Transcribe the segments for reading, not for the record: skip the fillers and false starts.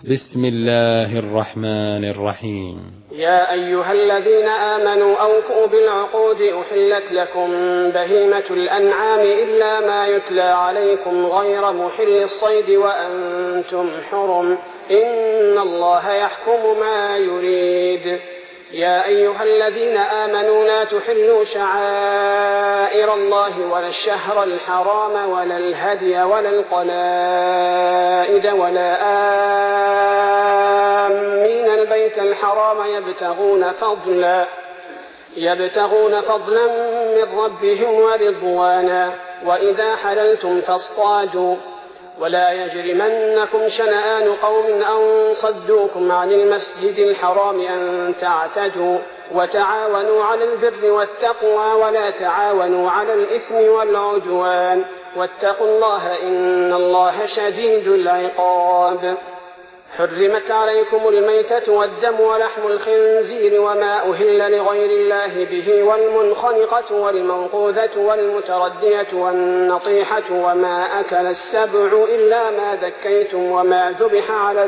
بسم الله الرحمن الرحيم. يا أيها الذين آمنوا أوفوا بالعقود أحلت لكم بهيمة الأنعام إلا ما يتلى عليكم غير محل الصيد وأنتم حرم إن الله يحكم ما يريد. يا أيها الذين آمنوا لا تحلوا شعائر الله ولا الشهر الحرام ولا الهدي ولا القلائد ولا آمين البيت الحرام يبتغون فضلا من ربهم ورضوانا وإذا حللتم فاصطادوا ولا يجرمنكم شنآن قوم أن صدوكم عن المسجد الحرام أن تعتدوا وتعاونوا على البر والتقوى ولا تعاونوا على الإثم والعدوان واتقوا الله إن الله شديد العقاب. حرمت عليكم الميتة والدم ولحم الخنزير وما أهل لغير الله به والمنخنقة والموقوذة والمتردية والنطيحة وما أكل السبع إلا ما ذكيتم وما ذبح على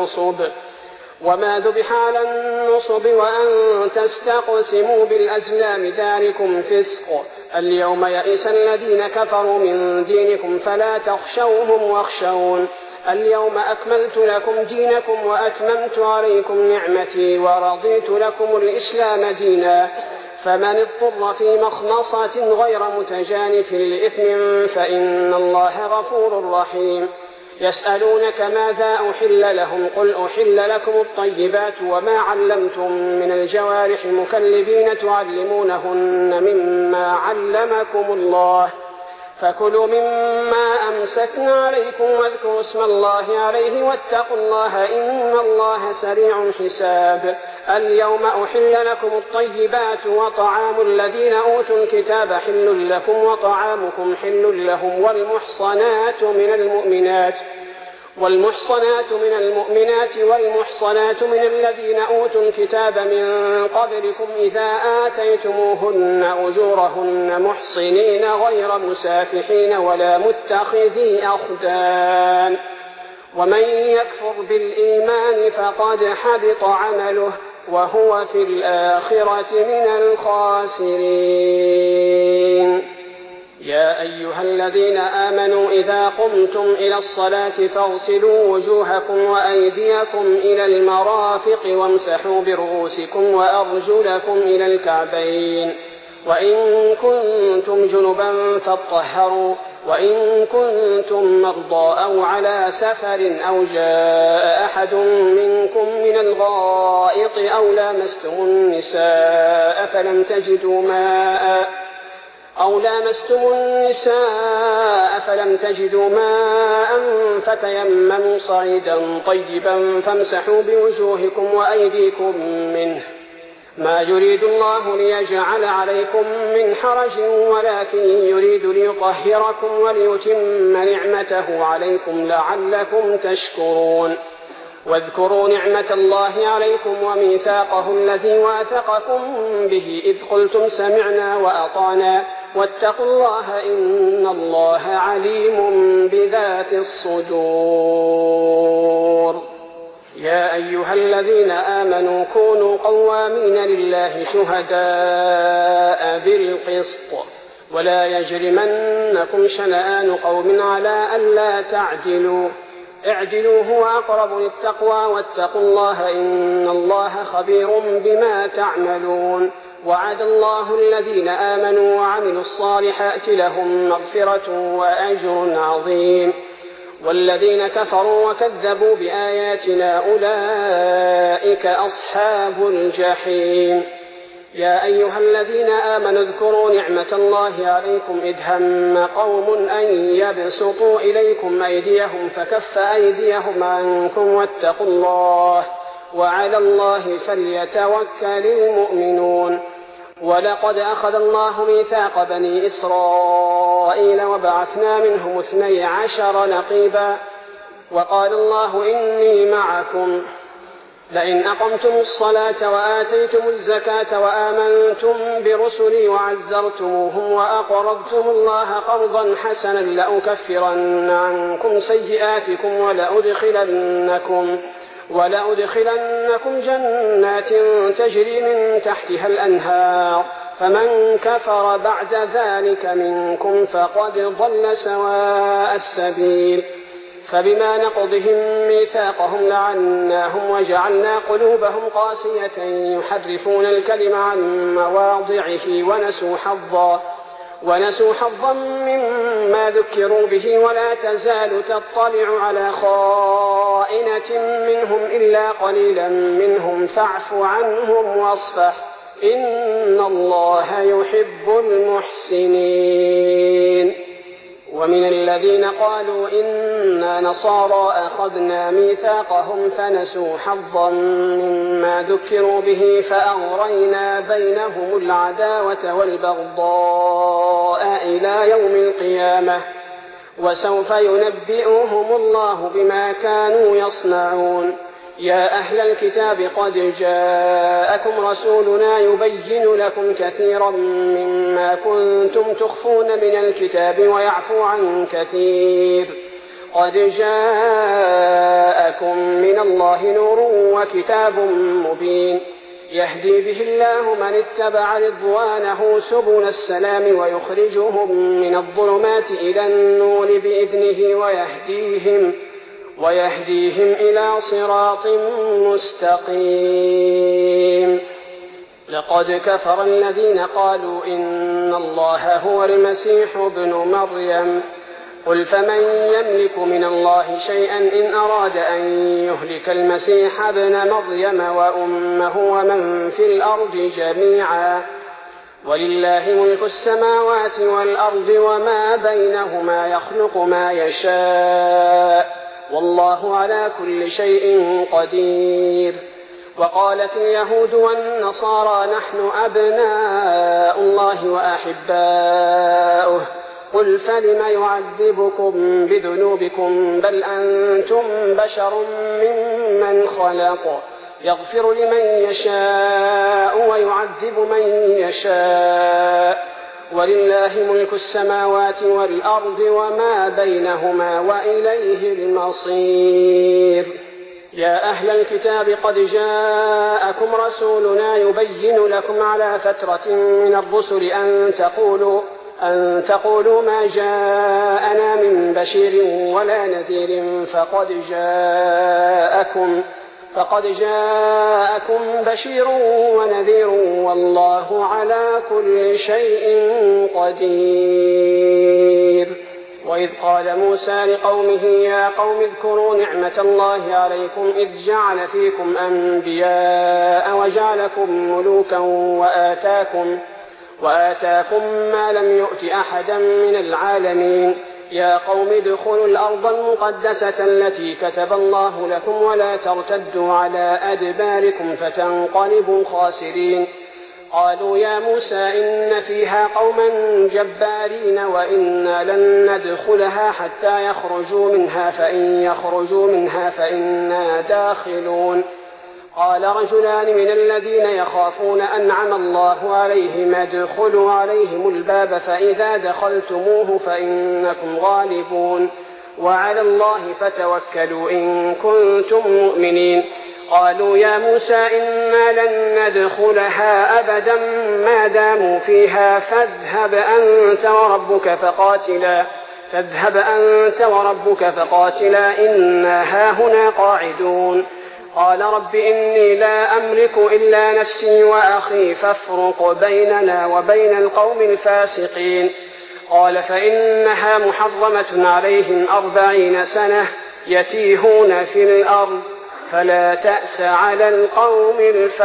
النصب وأن تستقسموا بالأزلام ذلكم فسق. اليوم يئس الذين كفروا من دينكم فلا تخشوهم واخشون. اليوم أكملت لكم دينكم وأتممت عليكم نعمتي ورضيت لكم الإسلام دينا. فمن اضطر في مخمصة غير متجانف لإثم فإن الله غفور رحيم. يسألونك ماذا أحل لهم قل أحل لكم الطيبات وما علمتم من الجوارح مكلبين تعلمونهن مما علمكم الله فكلوا مما أمسكنا عليكم واذكروا اسم الله عليه واتقوا الله إن الله سريع الحساب. اليوم أحل لكم الطيبات وطعام الذين أوتوا الكتاب حل لكم وطعامكم حل لهم والمحصنات من المؤمنات والمحصنات من الذين أوتوا الكتاب من قبلكم إذا آتيتموهن أجورهن محصنين غير مسافحين ولا متخذي أخدان ومن يكفر بالإيمان فقد حبط عمله وهو في الآخرة من الخاسرين. يا أيها الذين آمنوا إذا قمتم إلى الصلاة فاغسلوا وجوهكم وأيديكم إلى المرافق وامسحوا برؤوسكم وأرجلكم إلى الكعبين وإن كنتم جنبا فاطهروا وإن كنتم مرضى أو على سفر أو جاء أحد منكم من الغائط أو لامستم النساء فلم تجدوا ماء فتيمموا صعيدا طيبا فامسحوا بوجوهكم وأيديكم منه ما يريد الله ليجعل عليكم من حرج ولكن يريد ليطهركم وليتم نعمته عليكم لعلكم تشكرون. واذكروا نعمة الله عليكم وميثاقه الذي واثقكم به إذ قلتم سمعنا وأطعنا واتقوا الله إن الله عليم بذات الصدور. يا أيها الذين آمنوا كونوا قوامين لله شهداء بالقسط ولا يجرمنكم شنآن قوم على ألا تعدلوا اعدلوا هو أقرب للتقوى واتقوا الله إن الله خبير بما تعملون. وعد الله الذين آمنوا وعملوا الصالحات لهم مغفرة وأجر عظيم والذين كفروا وكذبوا بآياتنا أولئك أصحاب الجحيم. يا أيها الذين آمنوا اذكروا نعمة الله عليكم إذ هم قوم أن يبسطوا إليكم أيديهم فكف أيديهم عنكم واتقوا الله وعلى الله فليتوكل المؤمنون. ولقد أخذ الله ميثاق بني إسرائيل وبعثنا منهم 12 نقيبا وقال الله إني معكم لئن أقمتم الصلاة وآتيتم الزكاة وآمنتم برسلي وعزرتموهم وأقرضتم الله قرضا حسنا لأكفرن عنكم سيئاتكم ولأدخلنكم جنات تجري من تحتها الأنهار فمن كفر بعد ذلك منكم فقد ضل سواء السبيل فبما نقضهم ميثاقهم لعناهم وجعلنا قلوبهم قاسية يحرفون الكلم عن مواضعه ونسوا حظا مما ذكروا به ولا تزال تطلع على خائنة منهم إلا قليلا منهم فاعف عنهم واصفح إن الله يحب المحسنين. ومن الذين قالوا إنا نصارى أخذنا ميثاقهم فنسوا حظا مما ذكروا به فأغرينا بينهم العداوة والبغضاء إلى يوم القيامة وسوف ينبئهم الله بما كانوا يصنعون. يا أهل الكتاب قد جاءكم رسولنا يبين لكم كثيرا مما كنتم تخفون من الكتاب ويعفو عن كثير قد جاءكم من الله نور وكتاب مبين يهدي به الله من اتبع رضوانه سبل السلام ويخرجهم من الظلمات إلى النور بإذنه ويهديهم إلى صراط مستقيم. لقد كفر الذين قالوا إن الله هو المسيح ابن مريم قل فمن يملك من الله شيئا إن أراد أن يهلك المسيح ابن مريم وأمه ومن في الأرض جميعا ولله ملك السماوات والأرض وما بينهما يخلق ما يشاء والله على كل شيء قدير. وقالت اليهود والنصارى نحن أبناء الله وأحباؤه قل فلم يعذبكم بذنوبكم بل أنتم بشر ممن خلق يغفر لمن يشاء ويعذب من يشاء ولله ملك السماوات والأرض وما بينهما وإليه المصير. يا أهل الكتاب قد جاءكم رسولنا يبين لكم على فترة من الرسل أن تقولوا ما جاءنا من بشير ولا نذير فقد جاءكم بشير ونذير والله على كل شيء قدير. وإذ قال موسى لقومه يا قوم اذكروا نعمة الله عليكم إذ جعل فيكم أنبياء وجعلكم ملوكا وآتاكم ما لم يؤت أحدا من العالمين. يا قوم ادخلوا الأرض المقدسة التي كتب الله لكم ولا ترتدوا على أدباركم فتنقلبوا خاسرين. قالوا يا موسى إن فيها قوما جبارين وإنا لن ندخلها حتى يخرجوا منها فإن يخرجوا منها فإنا داخلون. قال رجلان من الذين يخافون أنعم الله عليهم ادخلوا عليهم الباب فإذا دخلتموه فإنكم غالبون وعلى الله فتوكلوا إن كنتم مؤمنين. قالوا يا موسى إنا لن ندخلها أبدا ما داموا فيها فاذهب أنت وربك فقاتلا إنا هاهنا قاعدون. قال رب إني لا أملك إلا نفسي وأخي فافرق بيننا وبين القوم الفاسقين. قال فإنها محرمة عليهم 40 سنة يتيهون في الأرض فلا تأس على القوم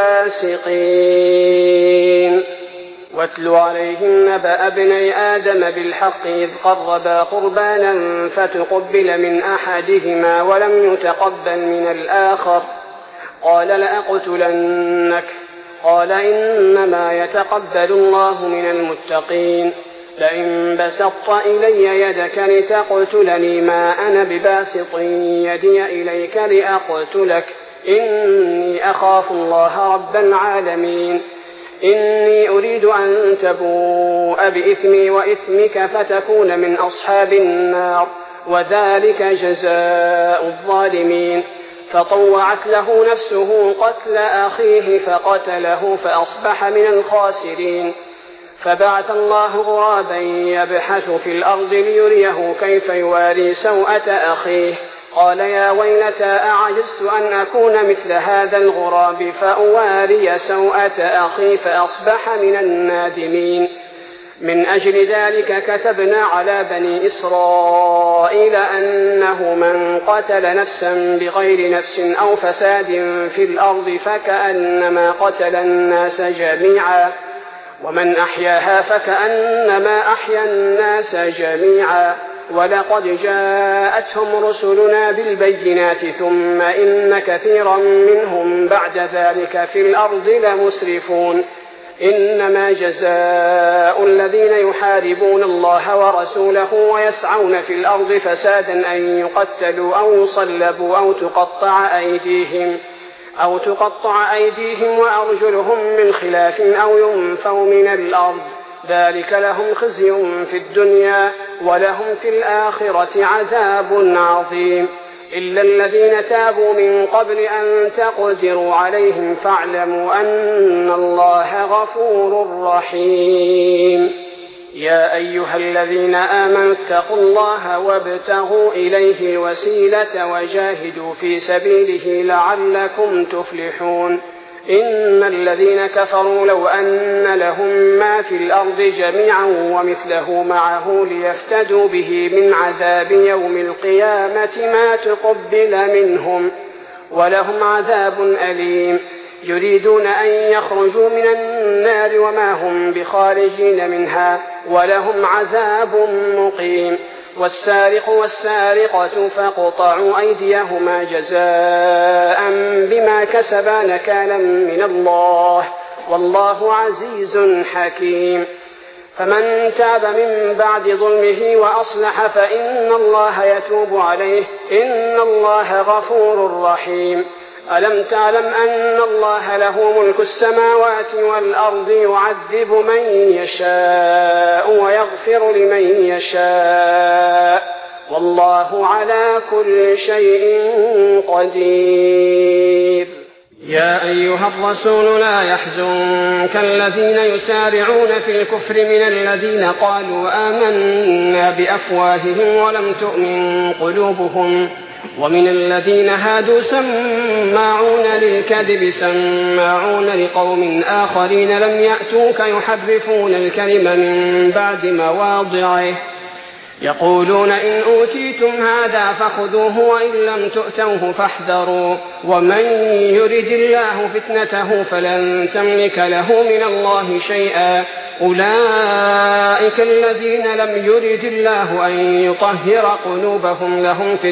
الفاسقين. واتل عليهم نبأ ابني آدم بالحق إذ قربا قربانا فتقبل من أحدهما ولم يتقبل من الآخر قال لأقتلنك قال إنما يتقبل الله من المتقين. لئن بسطت إلي يدك لتقتلني ما أنا بباسط يدي إليك لأقتلك إني أخاف الله رب العالمين. إني أريد أن تبوء بإثمي وإثمك فتكون من أصحاب النار، وذلك جزاء الظالمين. فطوعت له نفسه قتل أخيه فقتله فأصبح من الخاسرين. فبعث الله غرابا يبحث في الأرض ليريه كيف يواري سوءة أخيه، قال يا ويلتى أعجزت أن أكون مثل هذا الغراب فأواري سوءة أخي فأصبح من النادمين. من أجل ذلك كتبنا على بني إسرائيل أنه من قتل نفسا بغير نفس أو فساد في الأرض فكأنما قتل الناس جميعا، ومن أحياها فكأنما أحيا الناس جميعا. ولقد جاءتهم رسلنا بالبينات ثم إن كثيرا منهم بعد ذلك في الأرض لمسرفون. إنما جزاء الذين يحاربون الله ورسوله ويسعون في الأرض فسادا أن يقتلوا أو يصلبوا أو تقطع أيديهم وأرجلهم من خلاف أو ينفوا من الأرض، ذلك لهم خزي في الدنيا ولهم في الآخرة عذاب عظيم. إلا الذين تابوا من قبل أن تقدروا عليهم فاعلموا أن الله غفور رحيم. يا أيها الذين آمنوا اتقوا الله وابتغوا إليه الوسيلة وجاهدوا في سبيله لعلكم تفلحون. إن الذين كفروا لو أن لهم ما في الأرض جميعا ومثله معه ليفتدوا به من عذاب يوم القيامة ما تقبل منهم ولهم عذاب أليم. يريدون أن يخرجوا من النار وما هم بخارجين منها ولهم عذاب مقيم. والسارق والسارقة فاقطعوا أيديهما جزاء بما كسبا نكالا من الله والله عزيز حكيم. فمن تاب من بعد ظلمه وأصلح فإن الله يتوب عليه إن الله غفور رحيم. ألم تعلم أن الله له ملك السماوات والأرض يعذب من يشاء ويغفر لمن يشاء والله على كل شيء قدير. يا أيها الرسول لا يحزنك الذين يسارعون في الكفر من الذين قالوا آمنا بأفواههم ولم تؤمن قلوبهم ومن الذين هادوا سماعون للكذب سماعون لقوم آخرين لم يأتوك يحرفون الكلم من بعد مواضعه يقولون إن أوتيتم هذا فخذوه وإن لم تؤتوه فاحذروا ومن يرد الله فتنته فلن تملك له من الله شيئا أولئك الذين لم يرد الله أن يطهر قلوبهم لهم في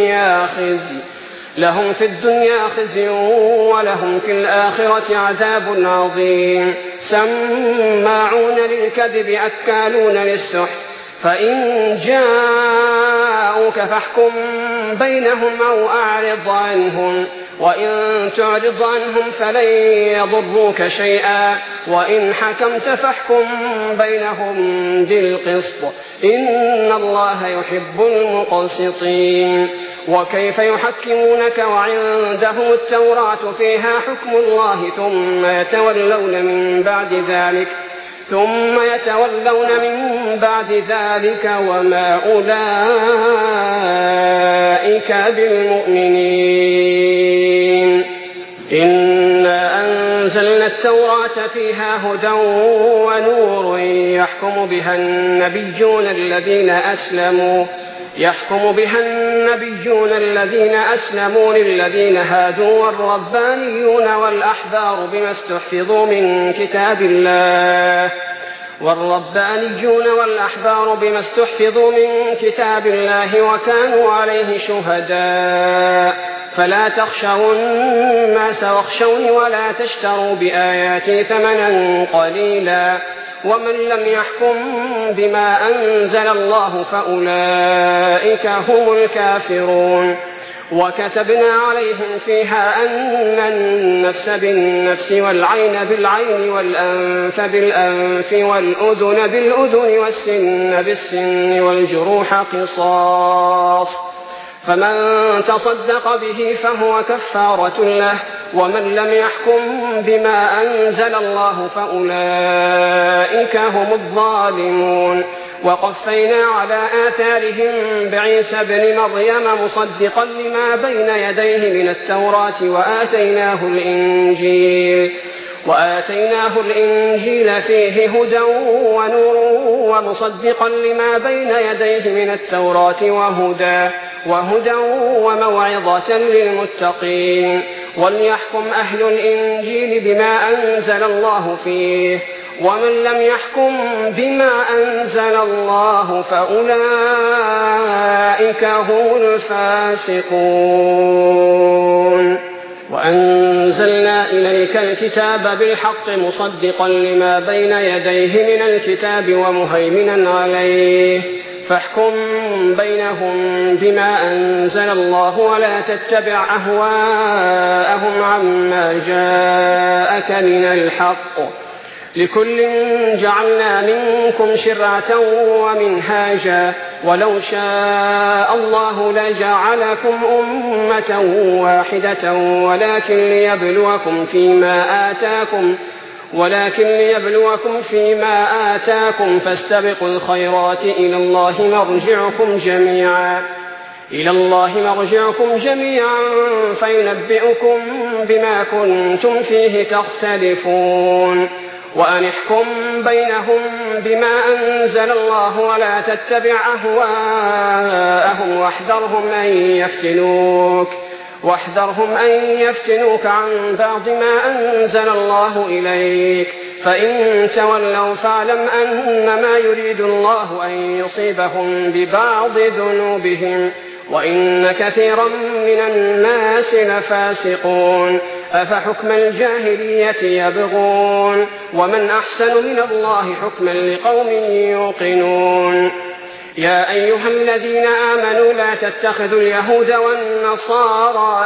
الدنيا خزي ولهم في الآخرة عذاب عظيم. سماعون للكذب أكالون للسحت فإن جاءوك فاحكم بينهم أو أعرض عنهم وإن تعرض عنهم فلن يضروك شيئا وإن حكمت فاحكم بينهم بالقسط إن الله يحب المقسطين. وكيف يحكمونك وعندهم التوراة فيها حكم الله ثم يتولون من بعد ذلك وما أولئك بالمؤمنين. إنا أنزلنا التوراة فيها هدى ونور يحكم بها النبيون الذين أسلموا للذين هادوا والربانيون والأحبار بما استحفظوا من كتاب الله وكانوا عليه شهداء فلا تخشوا الناس واخشوني ولا تشتروا بآياتي ثمنا قليلا ومن لم يحكم بما أنزل الله فأولئك هم الكافرون. وكتبنا عليهم فيها أن النفس بالنفس والعين بالعين والأنف بالأنف والأذن بالأذن والسن بالسن والجروح قصاص، فمن تصدق به فهو كفارة له، ومن لم يحكم بما أنزل الله فأولئك هم الظالمون. وقفينا على آثارهم بعيسى ابن مريم مصدقا لما بين يديه من التوراة وآتيناه الإنجيل فيه هدى ونور ومصدقا لما بين يديه من التوراة وهدى وموعظة للمتقين. وليحكم أهل الإنجيل بما أنزل الله فيه، ومن لم يحكم بما أنزل الله فأولئك هم الفاسقون. وأنزلنا إليك الكتاب بالحق مصدقا لما بين يديه من الكتاب ومهيمنا عليه، فاحكم بينهم بما أنزل الله ولا تتبع أهواءهم عما جاءك من الحق، لكل جعلنا منكم شرعة ومنهاجا، ولو شاء الله لجعلكم أمة واحدة ولكن ليبلوكم فيما آتاكم فاستبقوا الخيرات إلى الله مرجعكم جميعا فينبئكم بما كنتم فيه تختلفون. وأن احكم بينهم بما أنزل الله ولا تتبع أهواءهم واحذرهم أن يفتنوك عن بعض ما أنزل الله إليك، فإن تولوا فاعلم أنما يريد الله أن يصيبهم ببعض ذنوبهم، وإن كثيرا من الناس لفاسقون. أفحكم الجاهلية يبغون، ومن أحسن من الله حكما لقوم يوقنون. يا أيها الذين آمنوا لا تتخذوا اليهود والنصارى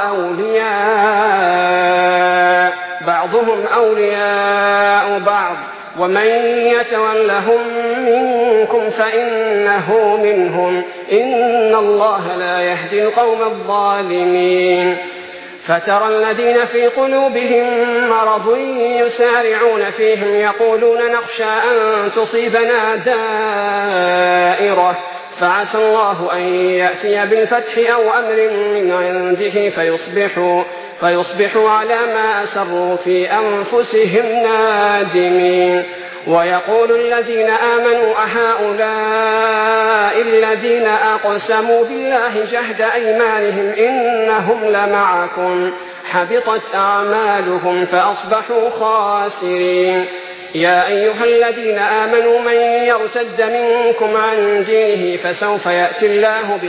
أولياء، بعضهم أولياء بعض، ومن يتولهم منكم فإنه منهم، إن الله لا يهدي القوم الظالمين. فترى الذين في قلوبهم مرض يسارعون فيهم يقولون نخشى أن تصيبنا دائرة، فعسى الله أن يأتي بالفتح أو أمر من عنده فيصبحوا على ما أسروا في أنفسهم نادمين. ويقول الذين آمنوا أهؤلاء الذين أقسموا بالله جهد أيمانهم إنهم لمعكم، حبطت أعمالهم فأصبحوا خاسرين. يا أيها الذين آمنوا من يرتد منكم عن دينه فسوف يأتي الله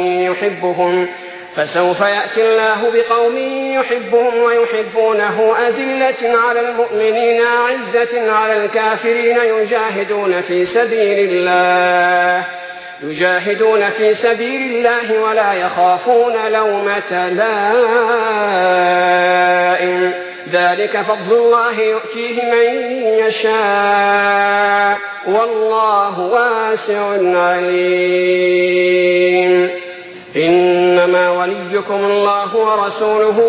بقوم يحبهم ويحبونه أذلة على المؤمنين أعزة على الكافرين يجاهدون في سبيل الله ولا يخافون لومة لائم، ذلك فضل الله يؤتيه من يشاء والله واسع عليم. إنما وليكم الله ورسوله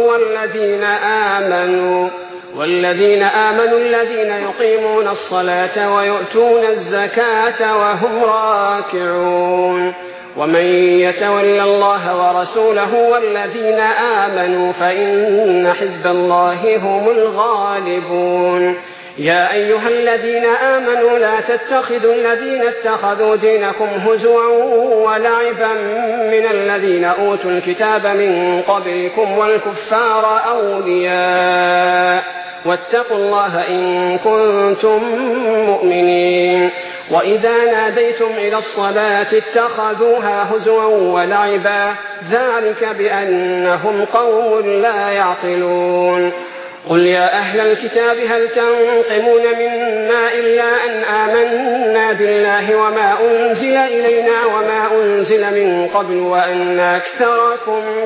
والذين آمنوا الذين يقيمون الصلاة ويؤتون الزكاة وهم راكعون. ومن يتول الله ورسوله والذين آمنوا فإن حزب الله هم الغالبون. يا أيها الذين آمنوا لا تتخذوا الذين اتخذوا دينكم هزوا ولعبا من الذين أوتوا الكتاب من قبلكم والكفار أولياء، واتقوا الله إن كنتم مؤمنين. وإذا ناديتم إلى الصلاة اتخذوها هزوا ولعبا، ذلك بأنهم قوم لا يعقلون. قل يا أهل الكتاب هل تنقمون منا إلا أن آمنا بالله وما أنزل إلينا وما أنزل من قبل وأن أكثركم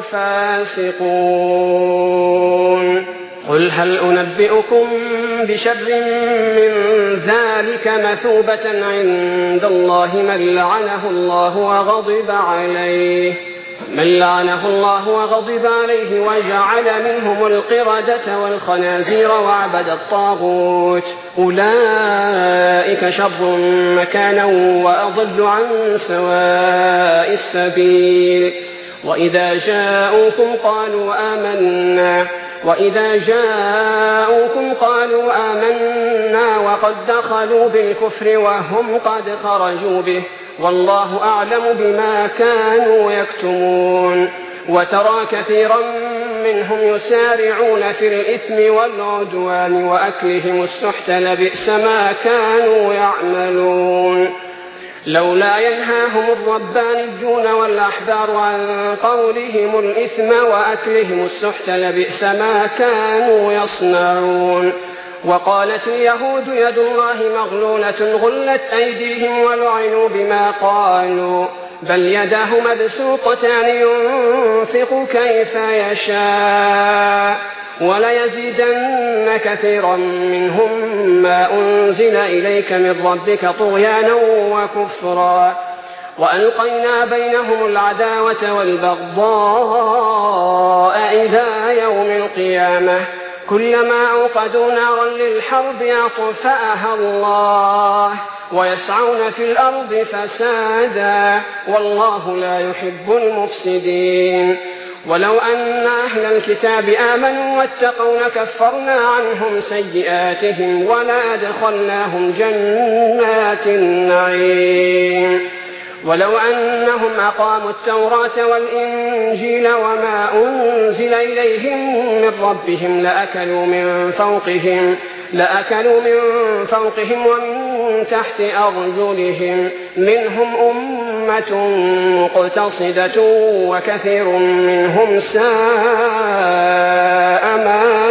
فاسقون قل هل أنبئكم بشر من ذلك مثوبة عند الله من لعنه الله وغضب عليه وجعل منهم القردة والخنازير وعبد الطاغوت أولئك شر مكانا وأضل عن سواء السبيل وإذا جاءوكم قالوا آمنا وقد دخلوا بالكفر وهم قد خرجوا به والله أعلم بما كانوا يكتمون وترى كثيرا منهم يسارعون في الإثم والعدوان وأكلهم السحت لبئس ما كانوا يعملون لولا ينهاهم الربانيون والأحبار عن قولهم الإثم وأكلهم السحت لبئس ما كانوا يصنعون وقالت اليهود يد الله مغلولة غلت أيديهم ولعنوا بما قالوا بل يداه مبسوطتان ينفق كيف يشاء وليزيدن كثيرا منهم ما أنزل إليك من ربك طغيانا وكفرا وألقينا بينهم العداوة والبغضاء إلى يوم القيامة كلما أوقدوا نارا للحرب أطفأها الله ويسعون في الأرض فسادا والله لا يحب المفسدين ولو أن أهل الكتاب آمنوا واتقوا لكفرنا عنهم سيئاتهم ولأدخلناهم جنات النعيم ولو أنهم أقاموا التوراة والإنجيل وما أنزل إليهم من ربهم لأكلوا من فوقهم ومن تحت أرجلهم منهم أمة مقتصدة وكثير منهم ساء ما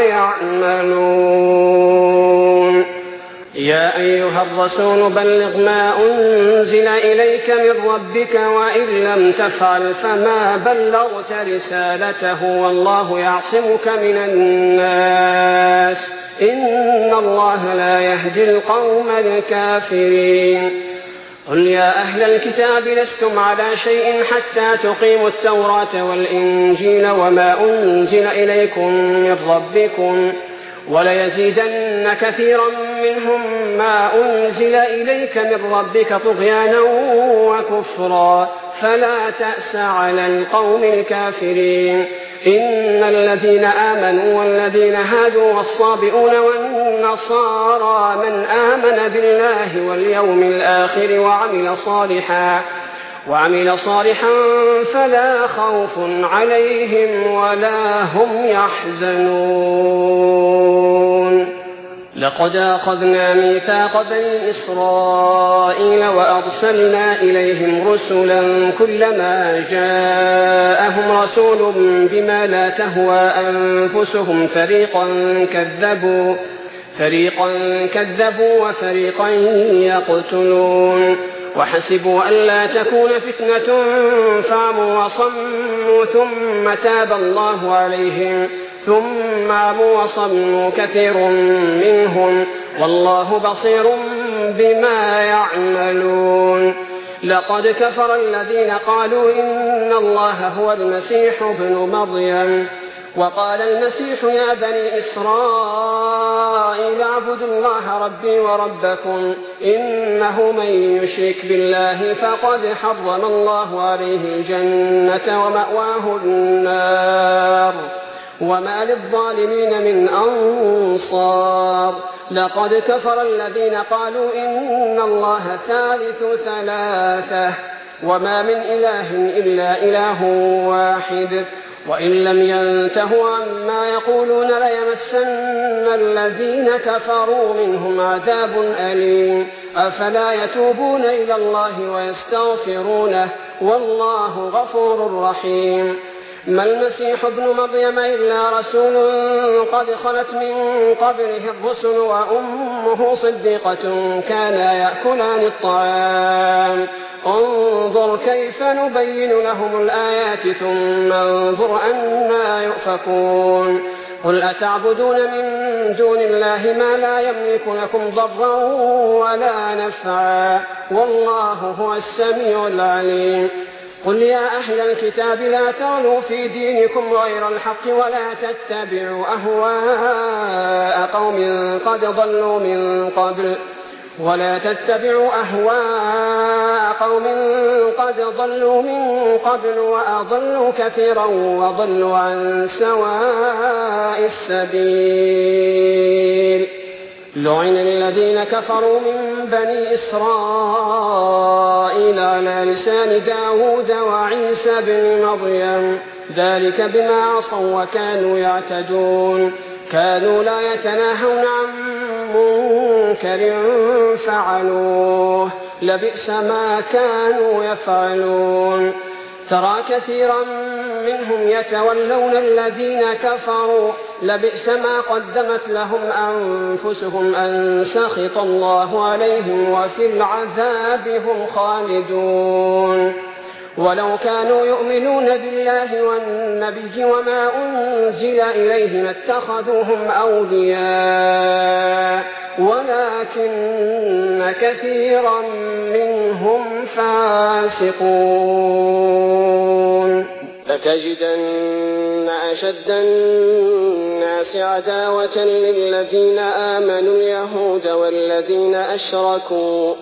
يعملون يا أيها الرسول بلغ ما أنزل إليك من ربك وإن لم تفعل فما بلغت رسالته والله يعصمك من الناس إن الله لا يهدي القوم الكافرين قل يا أهل الكتاب لستم على شيء حتى تقيموا التوراة والإنجيل وما أنزل إليكم من ربكم وليزيدن كثيرا منهم ما أنزل إليك من ربك طغيانا وكفرا فلا تأس على القوم الكافرين إن الذين آمنوا والذين هادوا والصابئون والنصارى من آمن بالله واليوم الآخر وعمل صالحا فلا خوف عليهم ولا هم يحزنون لقد أخذنا ميثاق بني إسرائيل وأرسلنا إليهم رسلا كلما جاءهم رسول بما لا تهوى أنفسهم فريقا كذبوا وفريقا يقتلون وحسبوا ألا تكون فتنة فعموا وصموا ثم تاب الله عليهم ثم عموا وصموا كثير منهم والله بصير بما يعملون لقد كفر الذين قالوا إن الله هو المسيح ابن مريم وقال المسيح يا بني إسرائيل اعبدوا الله ربي وربكم إنه من يشرك بالله فقد حرم الله عليه الجنة ومأواه النار وما للظالمين من أنصار لقد كفر الذين قالوا إن الله ثالث ثلاثة وما من إله إلا إله واحد وإن لم ينتهوا عما يقولون ليمسن الذين كفروا منهم عذاب أليم أفلا يتوبون إلى الله ويستغفرونه والله غفور رحيم ما المسيح ابن مريم إلا رسول قد خلت من قبله الرسل وأمه صديقة كانا يأكلان الطعام انظر كيف نبين لهم الآيات ثم انظر أنى يؤفكون قل أتعبدون من دون الله ما لا يملك لكم ضرا ولا نفعا والله هو السميع العليم قل يا أهل الكتاب لا تغلوا في دينكم غير الحق ولا تتبعوا أهواء قوم قد ضلوا من قبل وأضلوا كثيرا وضلوا عن سواء السبيل لعن الذين كفروا من بني إسرائيل على لسان داود وعيسى بن مريم ذلك بما عصوا وكانوا يعتدون كانوا لا يتناهون عن منكر فعلوه لبئس ما كانوا يفعلون ترى كثيرا منهم يتولون الذين كفروا لبئس ما قدمت لهم أنفسهم أن سخط الله عليهم وفي العذاب هم خالدون ولو كانوا يؤمنون بالله والنبي وما أنزل إليه ما اتخذوهم أولياء ولكن كثيرا منهم فاسقون لتجدن أشد الناس عداوة للذين آمنوا اليهود والذين أشركوا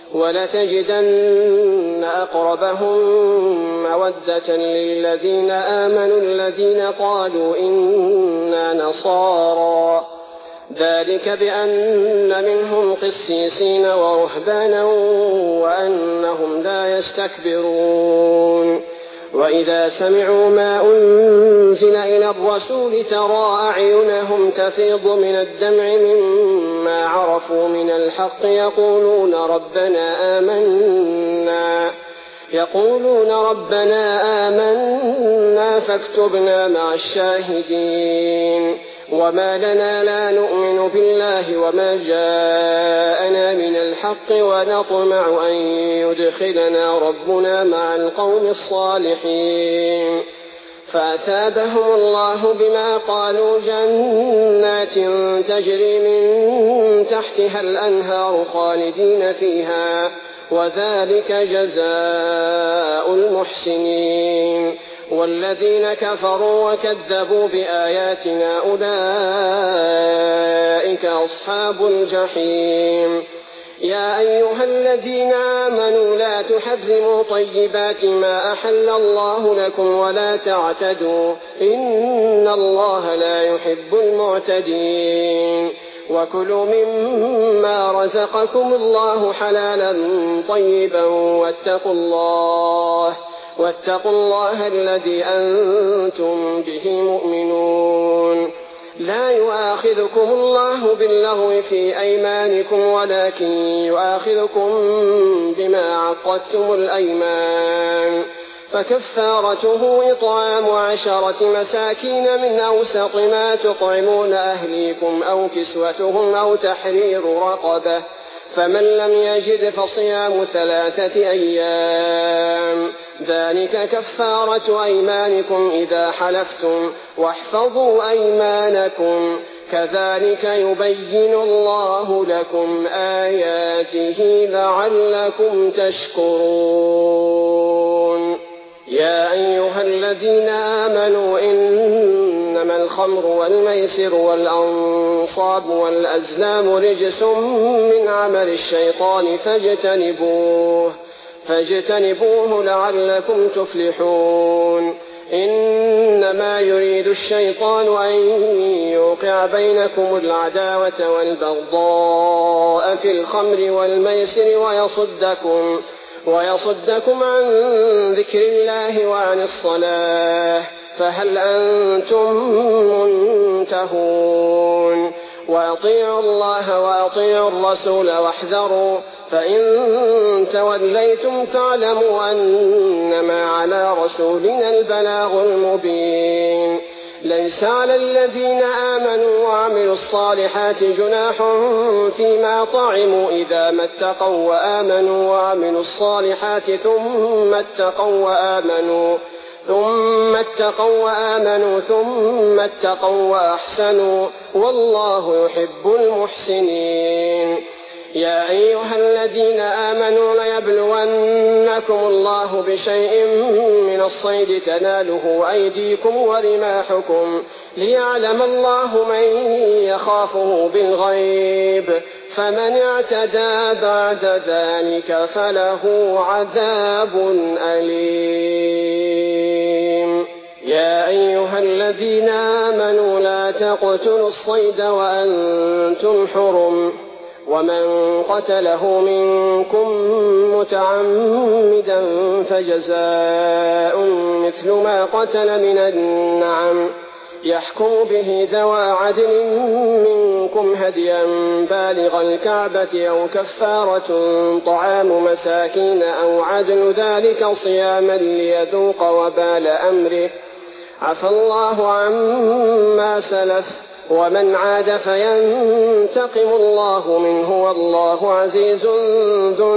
ولتجدن أقربهم مودة للذين آمنوا الذين قالوا إنا نصارى ذلك بأن منهم قسيسين ورهبانا وأنهم لا يستكبرون وإذا سمعوا ما أنزل إلى الرسول ترى أعينهم تفيض من الدمع مما عرفوا من الحق يقولون ربنا آمنا فاكتبنا مع الشاهدين وما لنا لا نؤمن بالله وما جاءنا من الحق ونطمع أن يدخلنا ربنا مع القوم الصالحين فأثابهم الله بما قالوا جنات تجري من تحتها الأنهار خالدين فيها وذلك جزاء المحسنين والذين كفروا وكذبوا بآياتنا أولئك أصحاب الجحيم يا أيها الذين آمنوا لا تحرموا طيبات ما أحل الله لكم ولا تعتدوا إن الله لا يحب المعتدين وكلوا مما رزقكم الله حلالا طيبا واتقوا الله الذي أنتم به مؤمنون لا يؤاخذكم الله باللغو في أيمانكم ولكن يؤاخذكم بما عقدتم الأيمان فكفارته إطعام 10 مساكين من أوسط ما تطعمون أهليكم أو كسوتهم أو تحرير رقبة فمن لم يجد فصيام 3 أيام ذلك كفارة أيمانكم إذا حلفتم واحفظوا أيمانكم كذلك يبين الله لكم آياته لعلكم تشكرون يا أيها الذين آمنوا إنما الخمر والميسر والأنصاب والأزلام رجس من عمل الشيطان فاجتنبوه لعلكم تفلحون إنما يريد الشيطان أن يوقع بينكم العداوة والبغضاء في الخمر والميسر ويصدكم عن ذكر الله وعن الصلاة فهل أنتم منتهون وأطيعوا الله وأطيعوا الرسول فإن توليتم فاعلموا أنما على رسولنا البلاغ المبين. ليس على الذين آمنوا وعملوا الصالحات جناح فيما طعموا إذا ما اتقوا وآمنوا وعملوا الصالحات ثم اتقوا وأحسنوا والله يحب المحسنين. يا أيها الذين آمنوا ليبلونكم الله بشيء من الصيد تناله أيديكم ورماحكم ليعلم الله من يخافه بالغيب، فمن اعتدى بعد ذلك فله عذاب أليم. يا أيها الذين آمنوا لا تقتلوا الصيد وأنتم حرم، ومن قتله منكم متعمدا فجزاء مثل ما قتل من النعم يحكم به ذوى عدل منكم هديا بالغ الكعبة أو كفارة طعام مساكين أو عدل ذلك صياما ليذوق وبال أمره، عفى الله عما سلف، ومن عاد فينتقم الله منه والله عزيز ذو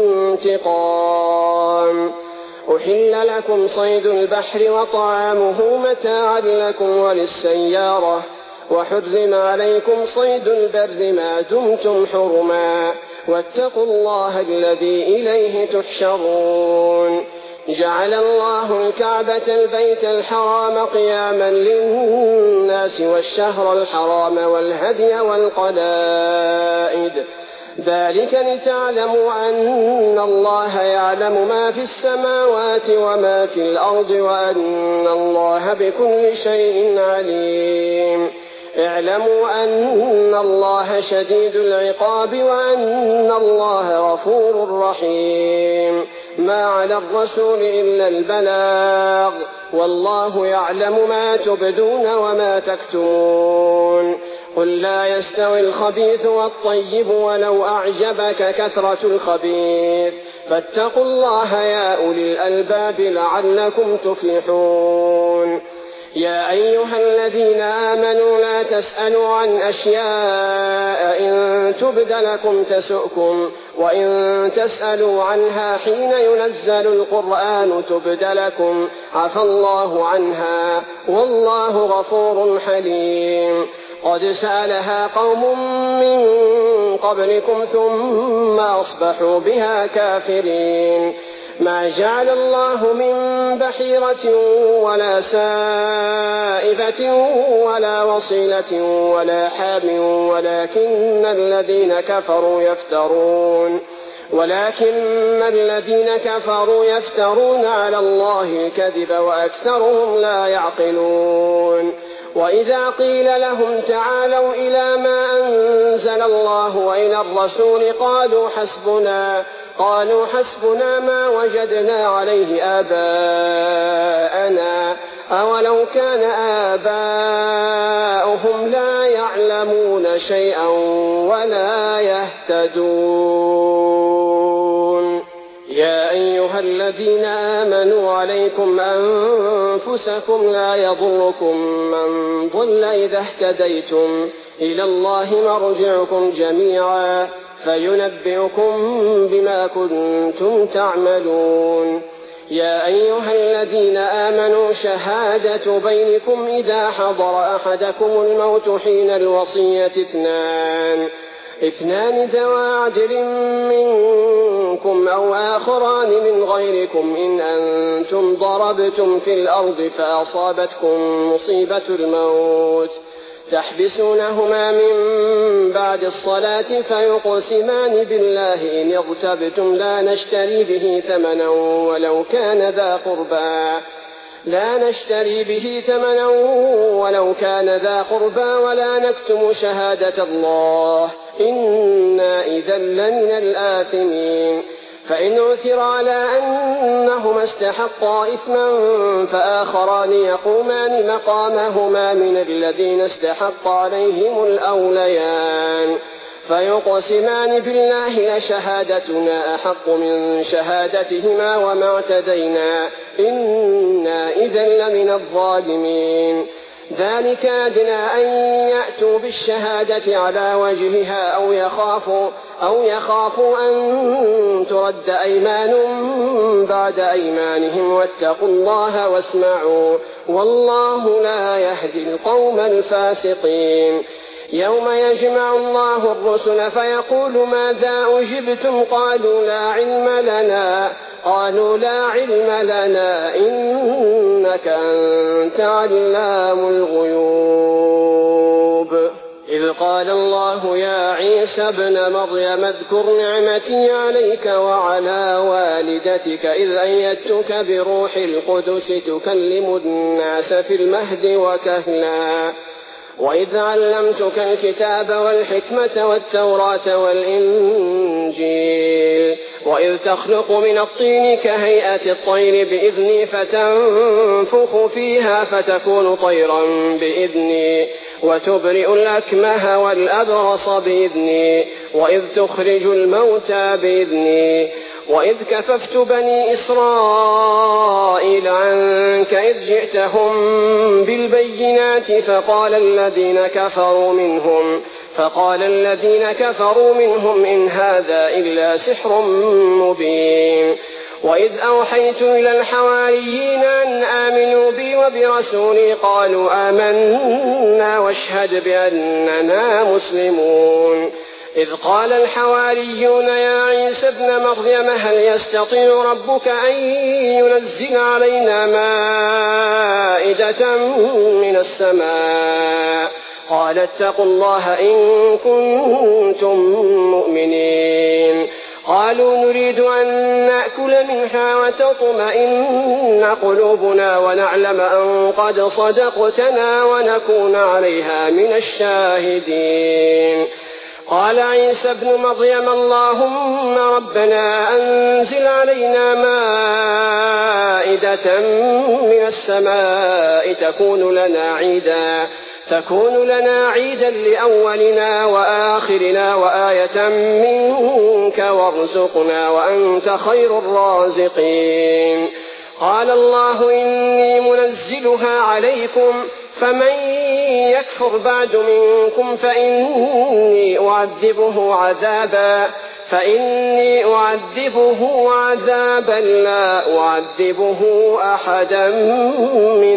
انتقام. أحل لكم صيد البحر وطعامه متاعا لكم وللسيارة، وحرم عليكم صيد البر ما دمتم حرما، واتقوا الله الذي إليه تحشرون. جعل الله الكعبة البيت الحرام قياما للناس والشهر الحرام والهدي والقلائد، ذلك لتعلموا أن الله يعلم ما في السماوات وما في الأرض وأن الله بكل شيء عليم. اعلموا أن الله شديد العقاب وأن الله غفور رحيم. ما على الرسول إلا البلاغ، والله يعلم ما تبدون وما تكتمون. قل لا يستوي الخبيث والطيب ولو أعجبك كثرة الخبيث، فاتقوا الله يا أولي الألباب لعلكم تفلحون. يا أيها الذين آمنوا لا تسألوا عن أشياء إن تبد لكم تسؤكم، وإن تسألوا عنها حين ينزل القرآن تبد لكم عفى الله عنها والله غفور حليم. قد سألها قوم من قبلكم ثم أصبحوا بها كافرين. ما جعل الله من بحيرة ولا سائبة ولا وصيلة ولا حام ولكن الذين كفروا يفترون على الله الكذب وأكثرهم لا يعقلون. وإذا قيل لهم تعالوا إلى ما أنزل الله وإلى الرسول قالوا حسبنا ما وجدنا عليه آباءنا أولو كان آباؤهم لا يعلمون شيئا ولا يهتدون. يا أيها الذين آمنوا عليكم أنفسكم لا يضركم من ضل إذا اهتديتم، إلى الله مرجعكم جميعا فينبئكم بما كنتم تعملون. يا أيها الذين آمنوا شهادة بينكم إذا حضر أحدكم الموت حين الوصية اثنان ذوى عدل منكم أو آخران من غيركم إن أنتم ضربتم في الأرض فأصابتكم مصيبة الموت تحبسونهما من بعد الصلاة فيقسمان بالله إن اغتبتم لا نشتري به ثمنا ولو كان ذا قربى ولا نكتم شهادة الله إنا إذا لمن الآثمين. فإن عثر على أنهما استحقا إثما فآخران يقومان مقامهما من الذين استحق عليهم الأوليان فيقسمان بالله لشهادتنا أحق من شهادتهما وما اعتدينا إنا إذا لمن الظالمين. ذلك أدنى أن يأتوا بالشهادة على وجهها أو يخافوا أن ترد أيمان بعد أيمانهم واتقوا الله واسمعوا والله لا يهدي القوم الفاسقين. يوم يجمع الله الرسل فيقول ماذا أجبتم قالوا لا علم لنا إنك أنت علام الغيوب. إذ قال الله يا عيسى ابن مريم اذكر نعمتي عليك وعلى والدتك إذ أيدتك بروح القدس تكلم الناس في المهد وكهلا وإذ علمتك الكتاب والحكمة والتوراة والإنجيل وإذ تخلق من الطين كهيئة الطير بإذني فتنفخ فيها فتكون طيرا بإذني وتبرئ الأكمه والأبرص بإذني وإذ تخرج الموتى بإذني وإذ كففت بني إسرائيل عنك إذ جئتهم بالبينات فقال الذين كفروا منهم إن هذا إلا سحر مبين. وإذ أوحيت إلى الحواريين أن آمنوا بي وبرسولي قالوا آمنا واشهد بأننا مسلمون. إذ قال الحواريون يا عيسى ابن مريم هل يستطيع ربك أن ينزل علينا مائدة من السماء قال اتقوا الله إن كنتم مؤمنين. قالوا نريد أن نأكل منها وتطمئن قلوبنا ونعلم أن قد صدقتنا ونكون عليها من الشاهدين. قال عيسى ابن مريم اللهم ربنا أنزل علينا مائدة من السماء تكون لنا عيدا لأولنا وآخرنا وآية منك وارزقنا وأنت خير الرازقين. قال الله إني منزلها عليكم فمن يكفر بعد منكم فإني أعذبه عذابا لا أعذبه أحدا من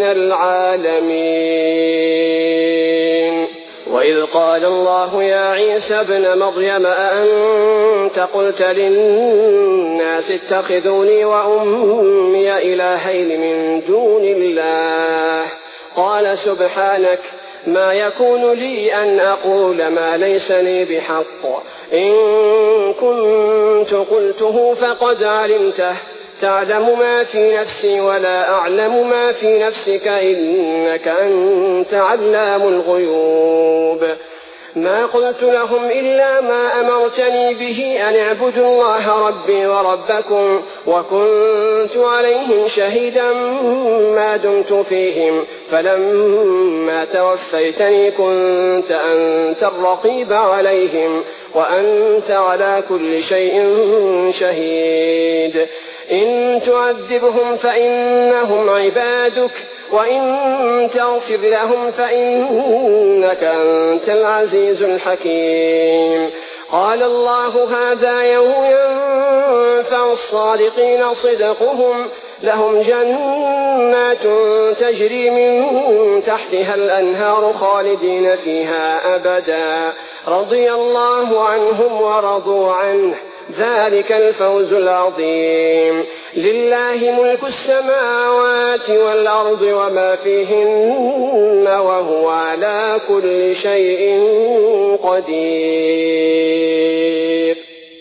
العالمين. وإذ قال الله يا عيسى ابن مريم أأنت قلت للناس اتخذوني وأمي إلهين من دون الله قال سبحانك ما يكون لي أن أقول ما ليس لي بحق إن كنت قلته فقد علمته تعلم ما في نفسي ولا أعلم ما في نفسك إنك أنت علام الغيوب. ما قلت لهم إلا ما أمرتني به أن اعبدوا الله ربي وربكم وكنت عليهم شهيدا ما دمت فيهم فلما توفيتني كنت أنت الرقيب عليهم وأنت على كل شيء شهيد. إن تعذبهم فإنهم عبادك وإن تغفر لهم فإنك أنت العزيز الحكيم. قال الله هذا يوم ينفع الصادقين صدقهم لهم جنات تجري من تحتها الأنهار خالدين فيها أبدا رضي الله عنهم ورضوا عنه ذلك الفوز العظيم. لله ملك السماوات والأرض وما فيهن وهو على كل شيء قدير.